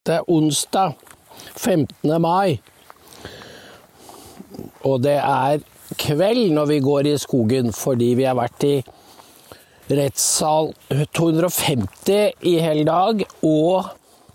dette onsdag 15. mai. Og det kveld når vi går i skogen, fordi vi har vært i rettssal 250 i hele dag, og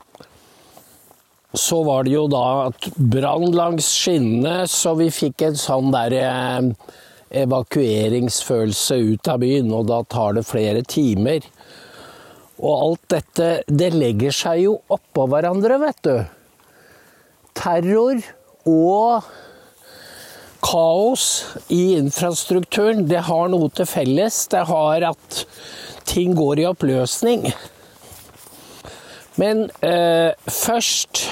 så var det jo da at brann langs skinnene, så vi fikk en sånn der evakueringsfølelse ut av byen, og da tar det flere timer. Og alt dette, det legger seg jo oppå hverandre, vet du. Terror og kaos i infrastrukturen, det har noe til felles. Det har at ting går i oppløsning. Men først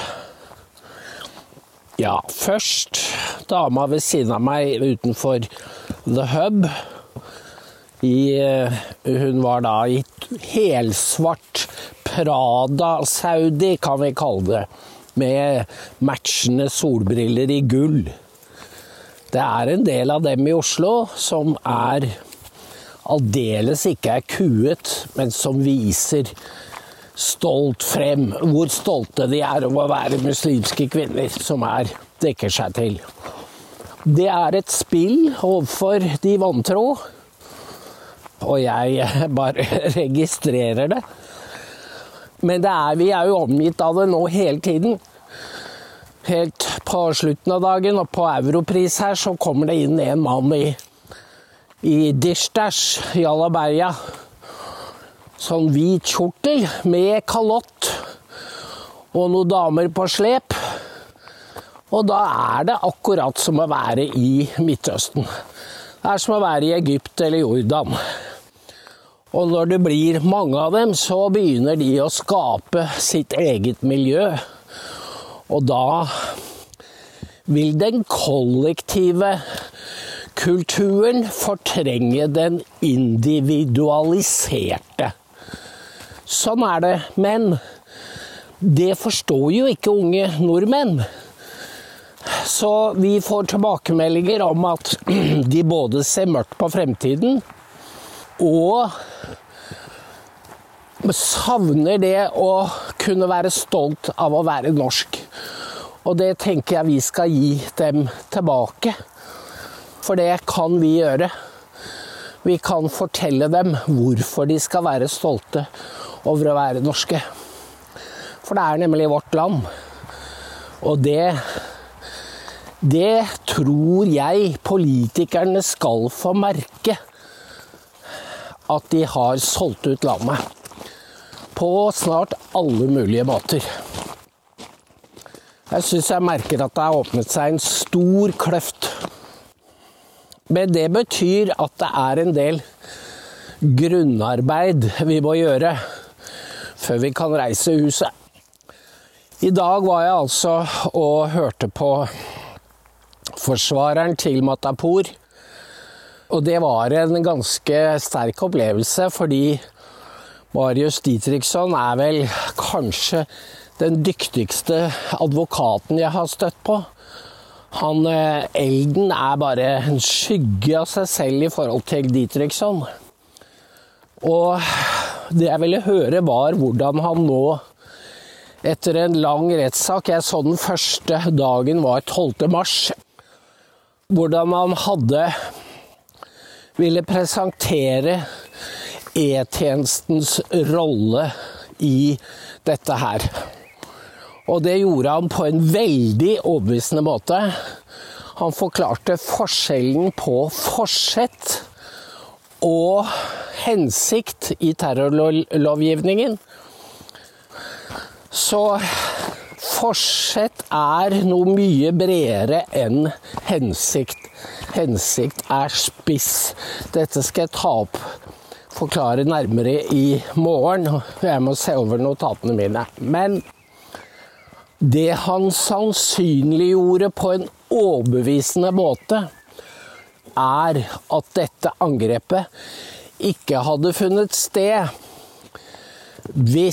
dama ved siden av meg utenfor The Hub, hun var da i helsvart Prada Saudi, kan vi kalle det, med matchende solbriller i gull. Det en del av dem i Oslo som aldeles ikke kuet, men som viser stolt frem hvor stolte de over å være muslimske kvinner som dekker seg til. Det et spill overfor de vantro, og jeg bare registrerer det. Men vi jo omgitt av det nå hele tiden. Helt på slutten av dagen, og på Europris her, så kommer det inn en mann i Dishdash, i Alaberja. Sånn hvit kjortel med kalott og noen damer på slep. Og da det akkurat som å være i Midtøsten. Det som å være i Egypt eller Jordan. Og når det blir mange av dem, så begynner de å skape sitt eget miljø. Og da vil den kollektive kulturen fortrenge den individualiserte. Sånn det, men det forstår jo ikke unge nordmenn. Så vi får tilbakemeldinger om at de både ser mørkt på fremtiden, og savner det å kunne være stolt av å være norsk. Og det tenker jeg vi skal gi dem tilbake. For det kan vi gjøre. Vi kan fortelle dem hvorfor de skal være stolte over å være norske. For det nemlig vårt land. Og det tror jeg politikerne skal få merke. At de har solgt ut landet. På snart alle mulige måter. Jeg synes jeg merker at det har åpnet seg en stor kløft. Men det betyr at det en del grunnarbeid vi må gjøre før vi kan reise huset. I dag var jeg altså og hørte på forsvareren til Matapour. Og det var en ganske sterk opplevelse, fordi Marius Dietrichson vel kanskje den dyktigste advokaten jeg har støtt på. Elden bare en skygge av seg selv i forhold til Dietrichson. Og det jeg ville høre var hvordan han nå, etter en lang rettssak, jeg så den første dagen var 12. mars, hvordan han ville presentere E-tjenestens rolle i dette her. Og det gjorde han på en veldig overbevisende måte. Han forklarte forskjellen på forsett og hensikt i terrorlovgivningen. Så forsett noe mye bredere enn hensikt. Hensikt spiss. Dette skal jeg ta opp, forklare nærmere i morgen. Jeg må se over notatene mine. Men det han sannsynliggjorde på en overbevisende måte, at dette angrepet ikke hadde funnet sted hvis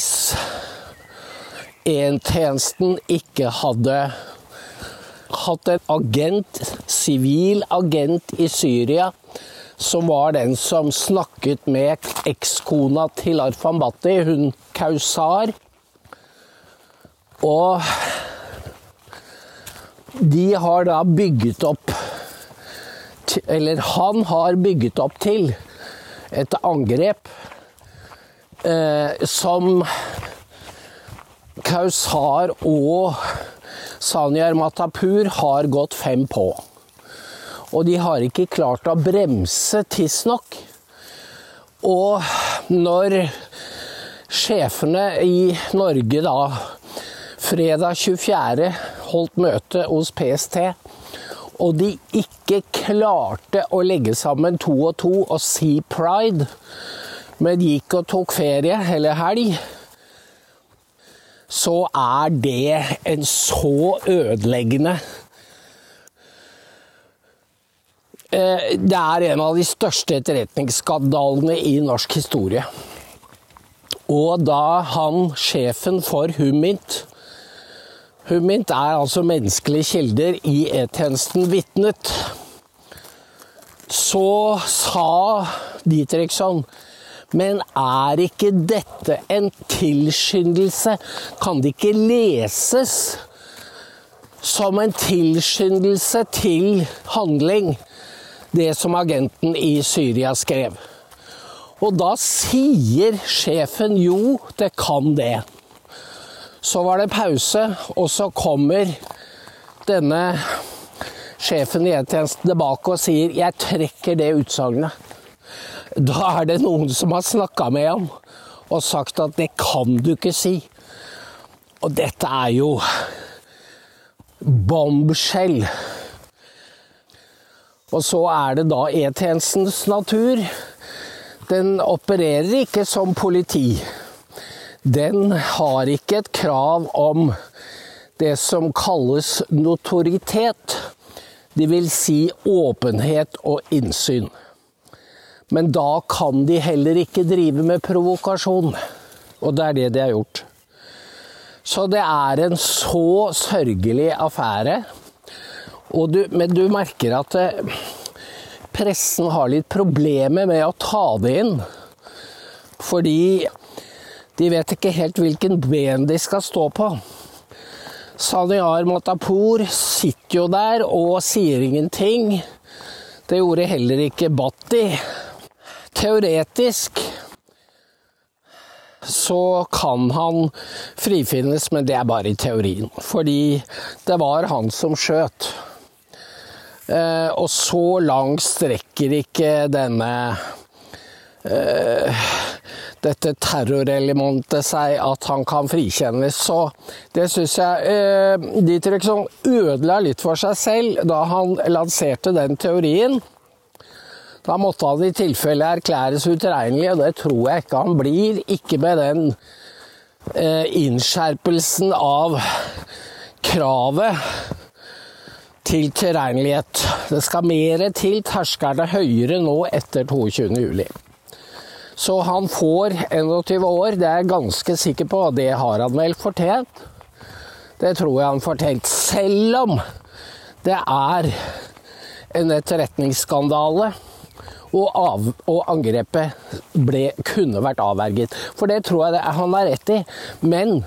E-tjenesten ikke hadde hatt en agent, sivil agent i Syria, som var den som snakket med ekskona til Arfan Bhatti, hun Kausar. Og de har da bygget opp, eller han har bygget opp til et angrep som Kausar og Zaniar Matapour har gått 5 på. Og de har ikke klart å bremse tidsnok. Og når sjefene i Norge da fredag 24. holdt møte hos PST, og de ikke klarte å legge sammen 2 og 2 og si Pride, men gikk og tok ferie eller helg, så er det en så ødeleggende. Det er en av de største etterretningsskandalene i norsk historie. Og da han, sjefen for HUMINT er altså menneskelige kilder i E-tjenesten, vitnet, så sa Dietrichson, men er ikke dette en tilskyndelse? Kan det ikke leses som en tilskyndelse til handling, det som agenten i Syria skrev? Og da sier sjefen, jo, det kan det. Så var det pause, og så kommer denne sjefen i E-tjenesten tilbake og sier, jeg trekker det utsagnet. Da er det noen som har snakket med ham og sagt at det kan du ikke si. Og dette er jo bombshell. Og så er det da E-tjenestens natur. Den opererer ikke som politi. Den har ikke et krav om det som kalles notoritet. Det vil si åpenhet og innsyn. Men da kan de heller ikke drive med provokasjon. Og det er det de har gjort. Så det er en så sørgelig affære. Men du merker at pressen har litt problemer med å ta det inn. Fordi de vet ikke helt hvilken ben de skal stå på. Zaniar Matapour sitter jo der og sier ingenting. Det gjorde heller ikke Bhatti. Teoretisk så kan han frifinnes, men det er bare i teorien. Fordi det var han som skjøt. Og så langt strekker ikke dette terrorelementet seg at han kan frikjennes. Så det synes jeg Dietrichson ødela litt for seg selv da han lanserte den teorien. Da måtte han i tilfelle erklæres utilregnelig, og det tror jeg ikke han blir. Ikke med den innskjerpelsen av kravet til tilregnelighet. Det skal mer til, terskelen er høyere nå etter 22. juli. Så han får 21 år, det er jeg ganske sikker på, og det har han vel fortjent. Det tror jeg han fortjent, selv om det er en etterretningsskandale, og angrepet kunne vært avverget. For det tror jeg han har rett i. Men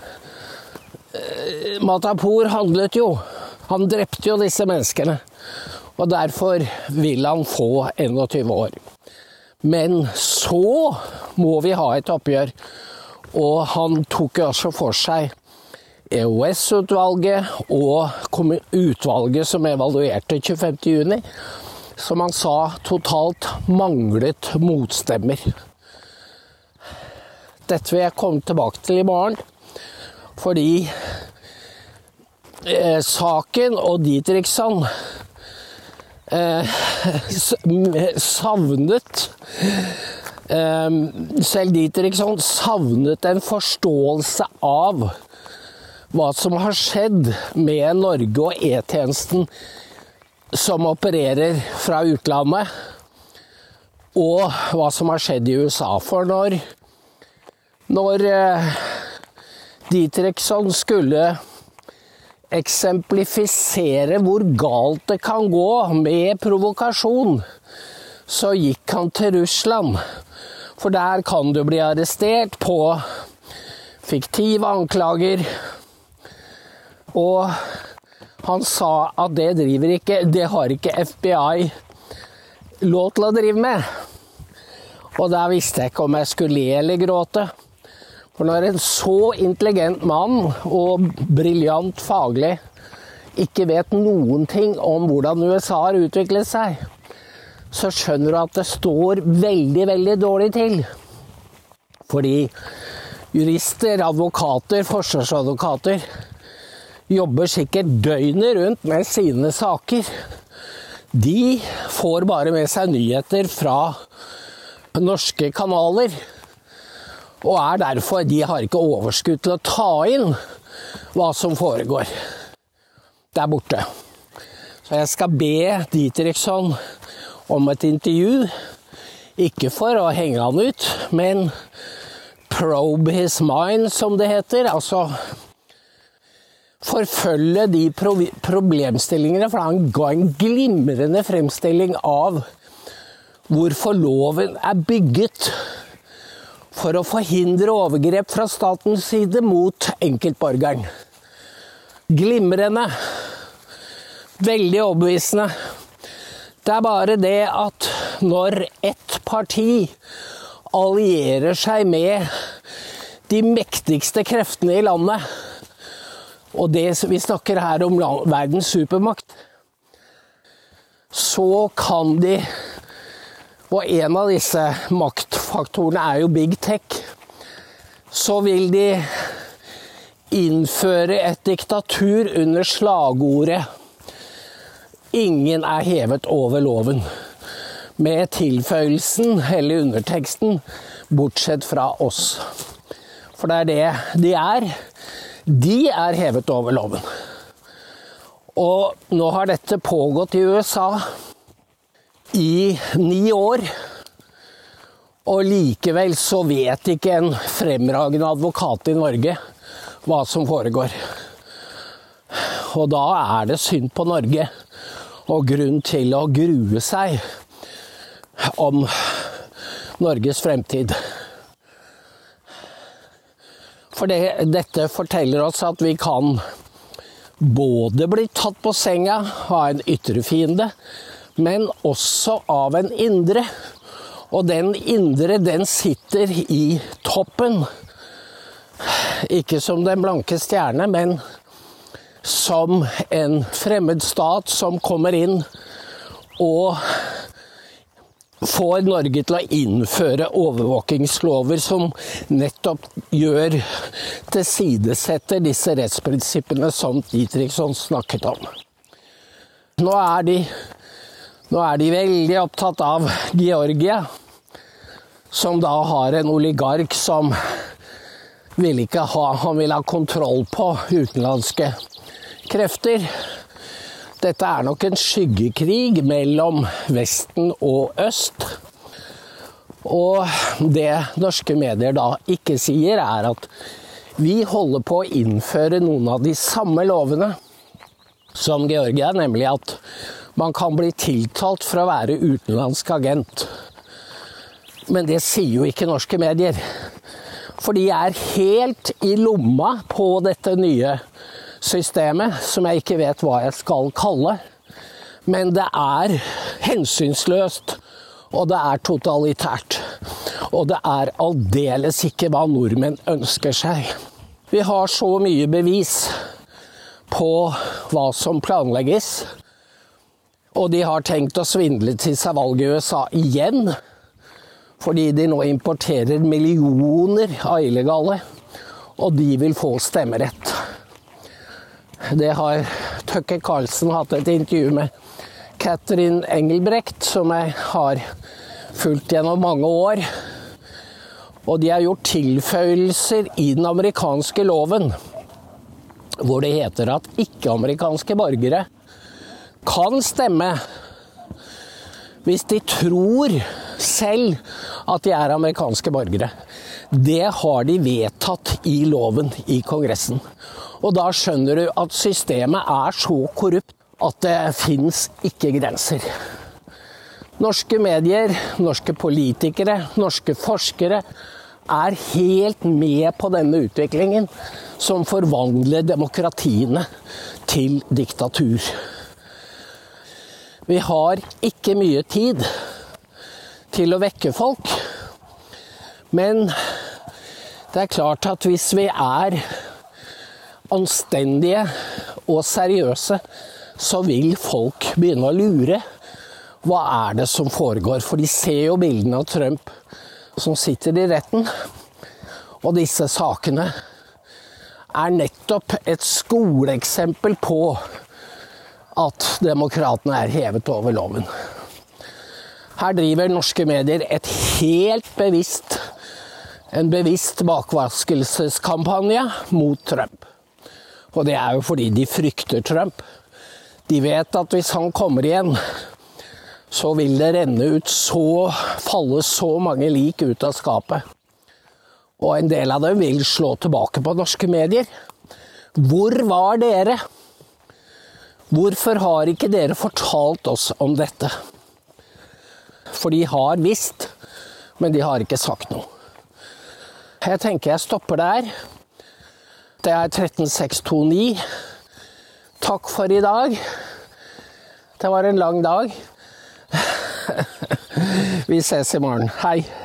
Matapour handlet jo. Han drepte jo disse menneskene. Og derfor vil han få 21 år. Men så må vi ha et oppgjør. Og han tok også for seg EOS-utvalget og utvalget som evaluerte 25. juni. Som han sa, totalt manglet motstemmer. Dette vil jeg komme tilbake til i morgen, fordi saken og Dietrichson savnet, selv Dietrichson savnet en forståelse av hva som har skjedd med Norge og E-tjenesten som opererer fra utlandet, og hva som har skjedd i USA. For når Dietrichson skulle eksemplifisere hvor galt det kan gå med provokasjon, så gikk han til Russland. For der kan du bli arrestert på fiktive anklager, Og han sa at det har ikke FBI lov til å drive med. Og der visste jeg ikke om jeg skulle le eller gråte. For når en så intelligent mann og briljant faglig ikke vet noen ting om hvordan USA har utviklet seg, så skjønner du at det står veldig, veldig dårlig til. Fordi jurister, advokater, forsvarsadvokater jobber sikkert døgnet rundt med sine saker. De får bare med seg nyheter fra norske kanaler, og derfor, de har ikke overskudd til å ta inn hva som foregår der borte. Så jeg skal be Dietrichson om et intervju, ikke for å henge han ut, men probe his mind, som det heter, altså forfølge de problemstillingene, for han ga en glimrende fremstilling av hvorfor loven er bygget for å forhindre overgrep fra statens side mot enkeltborgeren. Glimrende, veldig overbevisende. Det er bare det at når ett parti allierer seg med de mektigste kreftene i landet, og det vi snakker her om verdens supermakt, så kan de, og en av disse maktfaktorene er jo Big Tech, så vil de innføre et diktatur under slagordet «Ingen er hevet over loven», med tilføyelsen eller underteksten bortsett fra oss. For det er det de er. De er hevet over loven. Og nå har dette pågått i USA i 9 år, og likevel så vet ikke en fremragende advokat i Norge hva som foregår. Og da er det synd på Norge, og grunn til å grue seg om Norges fremtid. For dette forteller oss at vi kan både bli tatt på senga av en ytre fiende, men også av en indre. Og den indre, den sitter i toppen. Ikke som den blanke stjerne, men som en fremmed stat som kommer inn og får Norge til å innføre overvåkingslover som nettopp tilsidesetter disse rettsprinsippene som Dietrichson snakket om. Nå er de veldig opptatt av Georgia, som da har en oligark som vil ha kontroll på utenlandske krefter. Dette er nok en skyggekrig mellom Vesten og Øst. Og det norske medier da ikke sier er at vi holder på å innføre noen av de samme lovene som Georgia, nemlig at man kan bli tiltalt for å være utenlandsk agent. Men det sier jo ikke norske medier. For de er helt i lomma på dette nye systemet, som jeg ikke vet hva jeg skal kalle. Men det er hensynsløst, og det er totalitært. Og det er aldeles ikke hva nordmenn ønsker seg. Vi har så mye bevis på hva som planlegges, og de har tenkt å svindle til seg valg i USA igjen, fordi de nå importerer millioner av illegale, og de vil få stemmerett. Det har Tucker Carlson hatt et intervju med Katrin Engelbrecht, som jeg har fulgt gjennom mange år. Og de har gjort tilføyelser i den amerikanske loven, hvor det heter at ikke-amerikanske borgere kan stemme hvis de tror selv at de er amerikanske borgere. Det har de vedtatt i loven i Kongressen. Og da skjønner du at systemet er så korrupt at det finnes ikke grenser. Norske medier, norske politikere, norske forskere er helt med på denne utviklingen som forvandler demokratiene til diktatur. Vi har ikke mye tid til å vekke folk, men det er klart at hvis vi er anstendige og seriøse, så vil folk begynne å lure. Hva er det som foregår? For de ser jo bildene av Trump som sitter i retten. Og disse sakene er nettopp et skoleeksempel på at demokratene er hevet over loven. Her driver norske medier en bevisst bakvaskelseskampanje mot Trump. Og det er jo fordi de frykter Trump. De vet at hvis han kommer igjen, så vil det falle så mange lik ut av skapet. Og en del av dem vil slå tilbake på norske medier. Hvor var dere? Hvorfor har ikke dere fortalt oss om dette? For de har visst, men de har ikke sagt noe. Jeg tenker jeg stopper der. Det er 13629. Takk for i dag. Det var en lang dag. Vi ses i morgen. Hei.